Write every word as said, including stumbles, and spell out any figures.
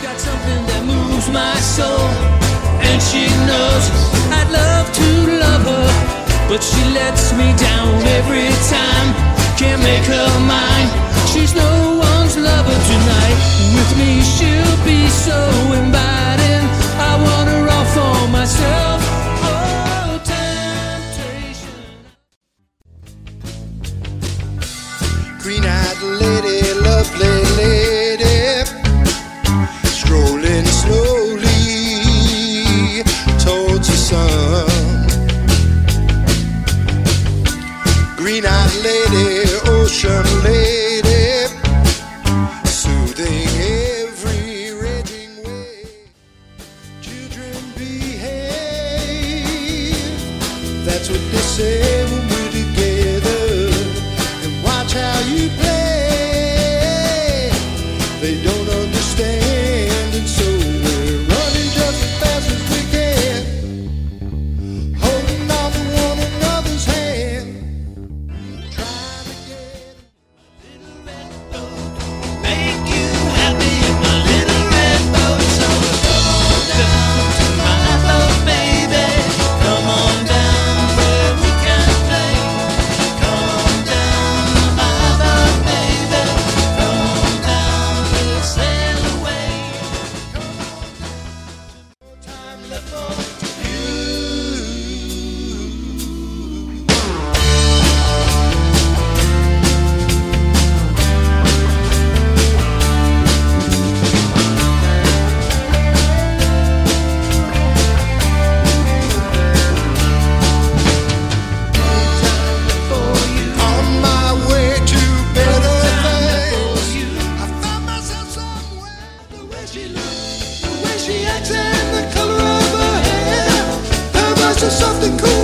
got something that moves my soul, and she knows I'd love to love her, but she lets me down every time. Can't make her mine. She's no one's lover tonight. With me she'll be so inviting. I want her all for myself. Oh, temptation. Green-eyed lady, lovely lady, strolling slowly towards the sun. Green-eyed lady, ocean lady, soothing every raging wave. Children behave, that's what they say when we're together. And watch how you play, they don't understand, and so we're running just as fast as we can, holding on to one another's hand, trying to get Make you happy in my little red boat. So come on down to my boat, baby. Come on down where we can play. Come on down to my boat, baby. Come on down, we'll sail away. time left for you. On my way to better things, I found myself somewhere. The way she looks, the way she acts, and the color of her hair. There was just something cool